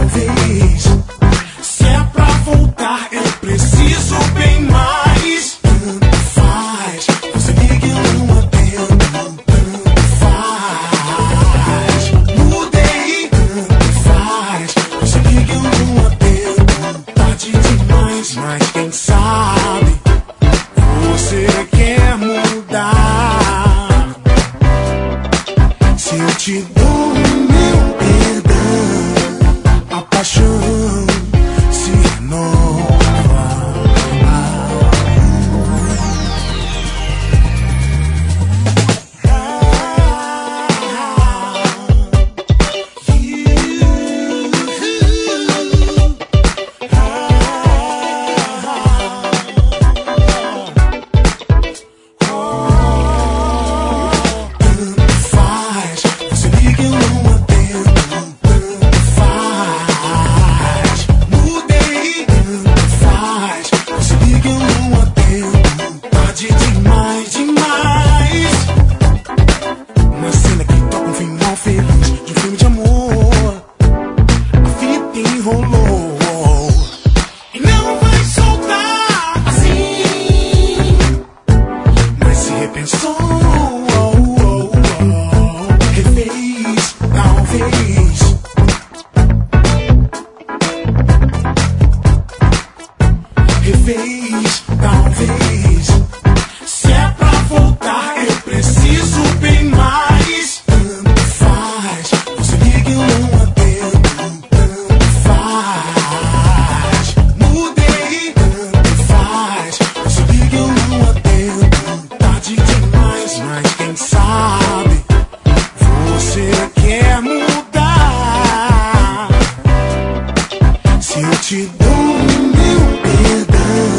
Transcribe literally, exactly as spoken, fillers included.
talvez. Se é pra voltar, eu preciso bem mais. Tanto faz, você liga e eu não atendo. Tanto faz, mudei. Tanto faz, você liga e eu não atendo. Tarde demais, mas quem sabe você quer mudar. Se eu te dou o meu perdão, a paixão se renova. Tanto faz, você liga e eu não atendo. Tanto faz, mudei. Tanto faz, você liga e eu não atendo. Tarde demais, demais. Uma cena que toca um final feliz de um filme de amor. A fita enrolou e não vai soltar assim. Mas se repensou, refez, talvez. Refez, talvez. Se é pra voltar, eu preciso bem mais. Tanto faz, você liga e eu não atendo. Tanto faz, mudei. Tanto faz, você liga e eu não atendo. Tarde demais, mas quem sabe você quer mudar. Se eu te dou o meu perdão,